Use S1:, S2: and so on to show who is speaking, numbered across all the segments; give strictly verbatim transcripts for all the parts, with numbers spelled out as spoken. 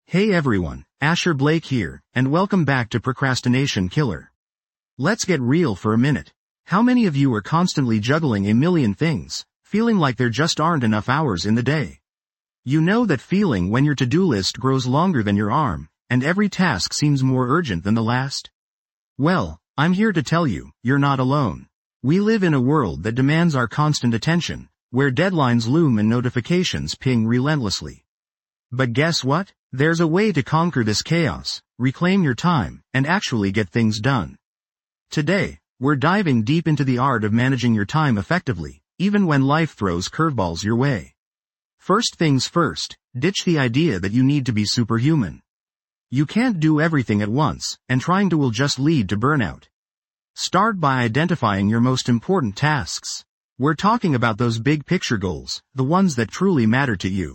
S1: Hey everyone, Asher Blake here, and welcome back to Procrastination Killer. Let's get real for a minute. How many of you are constantly juggling a million things, feeling like there just aren't enough hours in the day? You know that feeling when your to-do list grows longer than your arm, and every task seems more urgent than the last? Well, I'm here to tell you, you're not alone. We live in a world that demands our constant attention, where deadlines loom and notifications ping relentlessly. But guess what? There's a way to conquer this chaos, reclaim your time, and actually get things done. Today, we're diving deep into the art of managing your time effectively, even when life throws curveballs your way. First things first, ditch the idea that you need to be superhuman. You can't do everything at once, and trying to will just lead to burnout. Start by identifying your most important tasks. We're talking about those big picture goals, the ones that truly matter to you.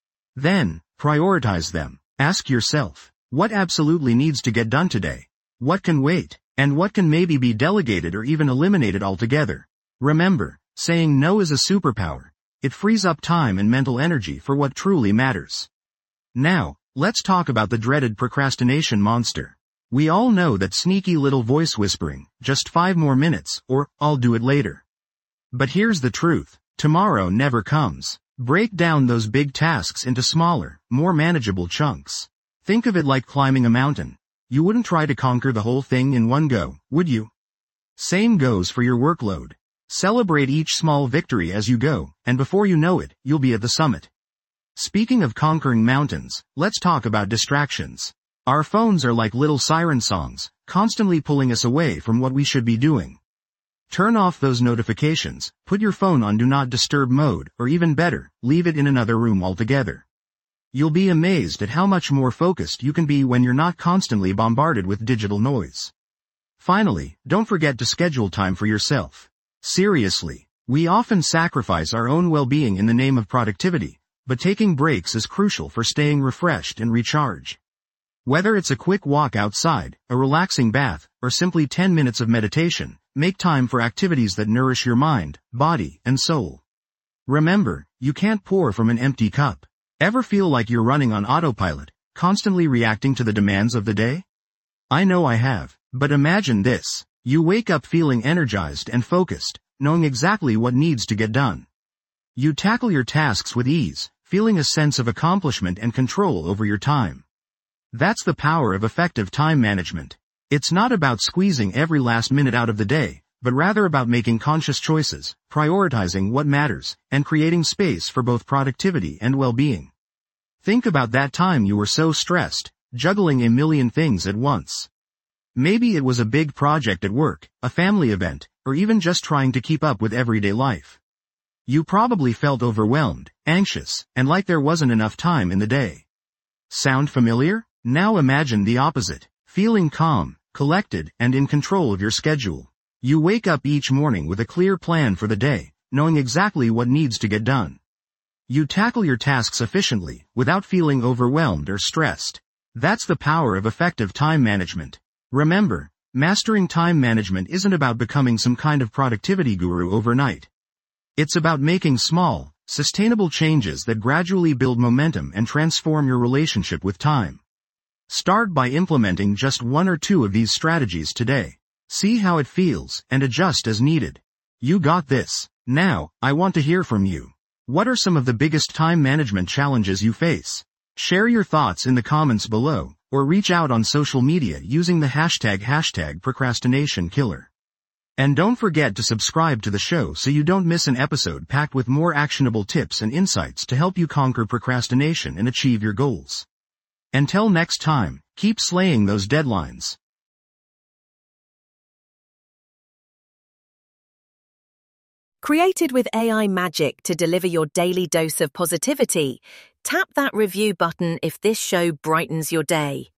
S1: Then, prioritize them. Ask yourself, what absolutely needs to get done today? What can wait? And what can maybe be delegated or even eliminated altogether? Remember, saying no is a superpower. It frees up time and mental energy for what truly matters. Now, let's talk about the dreaded procrastination monster. We all know that sneaky little voice whispering, just five more minutes, or, I'll do it later. But here's the truth, tomorrow never comes. Break down those big tasks into smaller, more manageable chunks. Think of it like climbing a mountain. You wouldn't try to conquer the whole thing in one go, would you? Same goes for your workload. Celebrate each small victory as you go, and before you know it, you'll be at the summit. Speaking of conquering mountains, let's talk about distractions. Our phones are like little siren songs, constantly pulling us away from what we should be doing. Turn off those notifications, put your phone on Do Not Disturb mode, or even better, leave it in another room altogether. You'll be amazed at how much more focused you can be when you're not constantly bombarded with digital noise. Finally, don't forget to schedule time for yourself. Seriously, we often sacrifice our own well-being in the name of productivity, but taking breaks is crucial for staying refreshed and recharged. Whether it's a quick walk outside, a relaxing bath, or simply ten minutes of meditation, make time for activities that nourish your mind, body, and soul. Remember, you can't pour from an empty cup. Ever feel like you're running on autopilot, constantly reacting to the demands of the day? I know I have, but imagine this. You wake up feeling energized and focused, knowing exactly what needs to get done. You tackle your tasks with ease, feeling a sense of accomplishment and control over your time. That's the power of effective time management. It's not about squeezing every last minute out of the day, but rather about making conscious choices, prioritizing what matters, and creating space for both productivity and well-being. Think about that time you were so stressed, juggling a million things at once. Maybe it was a big project at work, a family event, or even just trying to keep up with everyday life. You probably felt overwhelmed, anxious, and like there wasn't enough time in the day. Sound familiar? Now imagine the opposite. Feeling calm, collected, and in control of your schedule. You wake up each morning with a clear plan for the day, knowing exactly what needs to get done. You tackle your tasks efficiently, without feeling overwhelmed or stressed. That's the power of effective time management. Remember, mastering time management isn't about becoming some kind of productivity guru overnight. It's about making small, sustainable changes that gradually build momentum and transform your relationship with time. Start by implementing just one or two of these strategies today. See how it feels, and adjust as needed. You got this. Now, I want to hear from you. What are some of the biggest time management challenges you face? Share your thoughts in the comments below, or reach out on social media using the hashtag hashtag procrastination killer. And don't forget to subscribe to the show so you don't miss an episode packed with more actionable tips and insights to help you conquer procrastination and achieve your goals. Until next time, keep slaying those deadlines.
S2: Created with A I magic to deliver your daily dose of positivity, tap that review button if this show brightens your day.